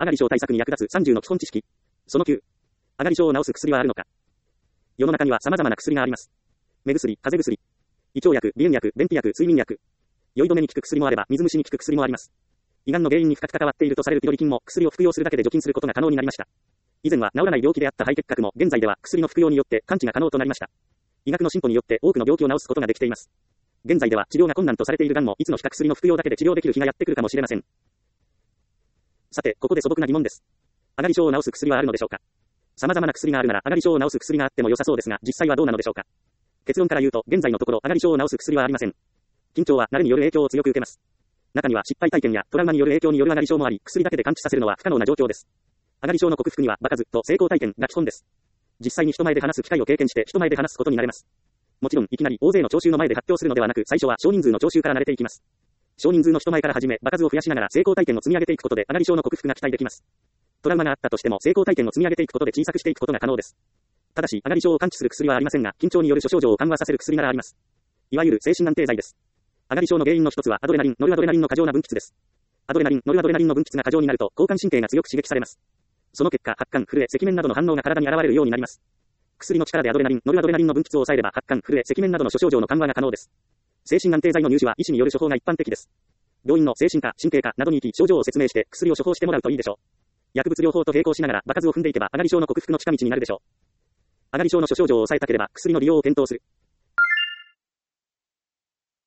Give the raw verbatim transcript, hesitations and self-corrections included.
上がり症対策に役立つさんじゅうの基本知識。そのきゅう。上がり症を治す薬はあるのか。世の中には様々な薬があります。目薬、風邪薬、胃腸薬、鼻炎薬、便秘薬、睡眠薬。酔い止めに効く薬もあれば、水虫に効く薬もあります。胃がんの原因に深く関わっているとされるピロリ菌も薬を服用するだけで除菌することが可能になりました。以前は治らない病気であった肺結核も現在では薬の服用によって完治が可能となりました。医学の進歩によって多くの病気を治すことができています。現在では治療が困難とされているがんもいつの日か薬の服用だけで治療できる日がやってくるかもしれません。さて、ここで素朴な疑問です。上がり症を治す薬はあるのでしょうか。様々な薬があるなら上がり症を治す薬があっても良さそうですが、実際はどうなのでしょうか。結論から言うと、現在のところ上がり症を治す薬はありません。緊張は慣れによる影響を強く受けます。中には失敗体験やトラウマによる影響による上がり症もあり、薬だけで完治させるのは不可能な状況です。上がり症の克服には場数と成功体験が基本です。実際に人前で話す機会を経験して人前で話すことになれます。もちろんいきなり大勢の聴衆の前で発表するのではなく、最初は少人数の聴衆から慣れていきます。少人数の人前から始め、場数を増やしながら成功体験を積み上げていくことで上がり症の克服が期待できます。トラウマがあったとしても成功体験を積み上げていくことで小さくしていくことが可能です。ただし、上がり症を完治する薬はありませんが、緊張による諸症状を緩和させる薬ならあります。いわゆる精神安定剤です。上がり症の原因の一つはアドレナリン、ノルアドレナリンの過剰な分泌です。アドレナリン、ノルアドレナリンの分泌が過剰になると、交感神経が強く刺激されます。その結果、発汗、震え、赤面などの反応が体に現れるようになります。薬の力でアドレナリン、ノルアドレナリンの分泌を抑えれば、発汗、震え、赤面などの諸症状の緩和が可能です。精神安定剤の入手は医師による処方が一般的です。病院の精神科、神経科などに行き、症状を説明して薬を処方してもらうといいでしょう。薬物療法と並行しながら場数を踏んでいけば、上がり症の克服の近道になるでしょう。上がり症の諸症状を抑えたければ、薬の利用を検討する。